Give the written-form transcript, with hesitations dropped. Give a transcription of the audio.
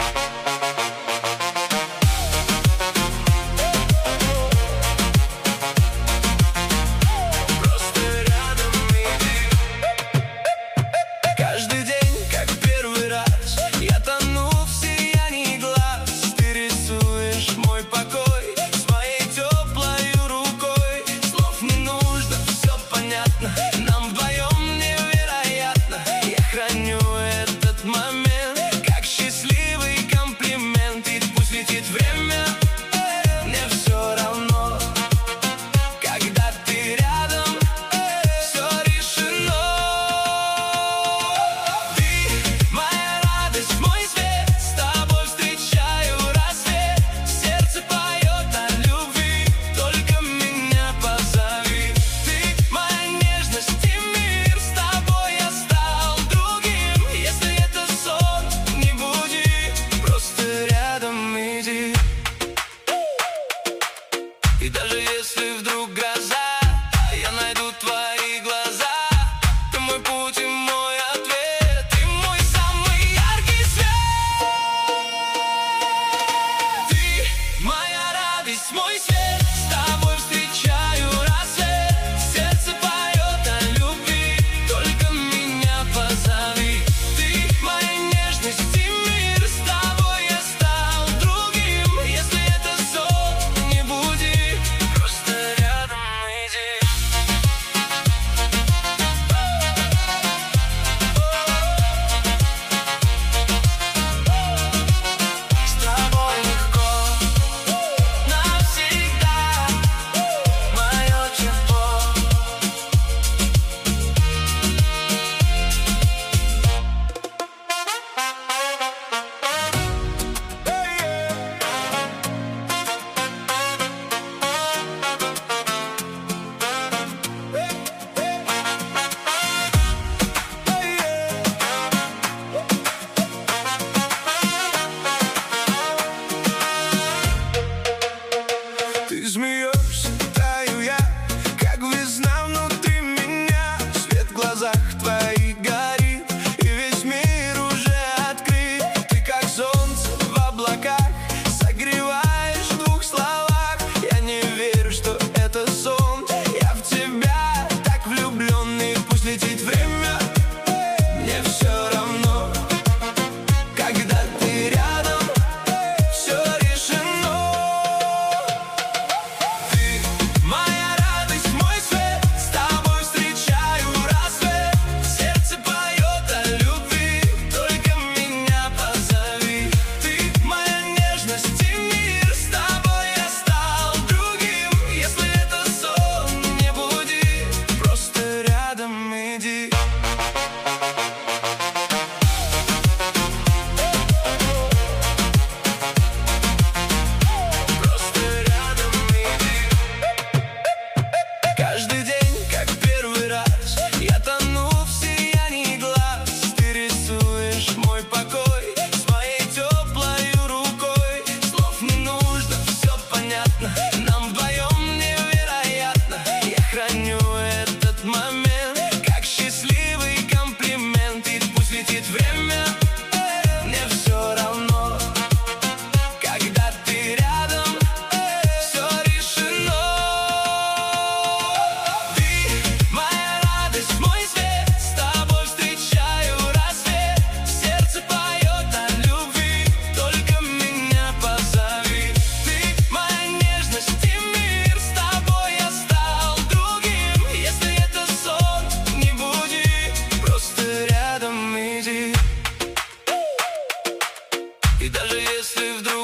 Каждый день, как первый раз, я тону в сиянии глаз. Ты рисуешь мой покой своей теплой рукой. Слов не нужно, все понятно, нам вдвоем невероятно. Я храню этот момент, как счастливый комплимент. И пусть летит время, мне все равно. Когда ты рядом, все решено. Моя радость, мой свет, с тобой встречаю рассвет. Сердце поет о любви, только меня позови. Ты моя нежность и мир, с тобой я стал другим. Если это сон, не буди, просто рядом иди. И даже если вдруг гроза, я найду твои глаза. Ты мой путь и мой ответ, ты мой самый яркий свет. Ты моя радость, мой свет, с тобой встречаю рассвет. Сердце поет о любви, только меня позови. Ты моя нежность и мир, с тобой я стал другим. Если это сон, не буди, просто рядом иди. С тобой легко, навсегда, мое тепло. Ты смеешься, таю я, как весна внутри меня. Свет в глазах твоих горит, и весь мир уже открыт. Ты как солнце в облаках, согреваешь в двух словах. Я не верю, что это сон, я в тебя так влюбленный. Пусть летит время, мне все равно. Когда ты рядом, все решено. Ты моя радость, мой свет, с тобой встречаю рассвет. Сердце поет о любви, только меня позови. Ты моя нежность и мир, с тобой я стал другим. Если это сон, не буди, просто рядом иди. Просто рядом иди. Каждый день, как первый раз, я тону в сиянии глаз. Ты рисуешь мой покой своей теплой рукой. Слов не нужно, все понятно, нам вдвоем невероятно. Я храню этот момент, как счастливый комплимент. И пусть летит время, мне все равно. Когда ты рядом, все решено. Ты моя радость, мой свет, с тобой встречаю рассвет. Сердце поет о любви, только меня позови. Ты моя нежность и мир, с тобой я стал другим. Если это сон, не буди, просто рядом иди. И даже если вдруг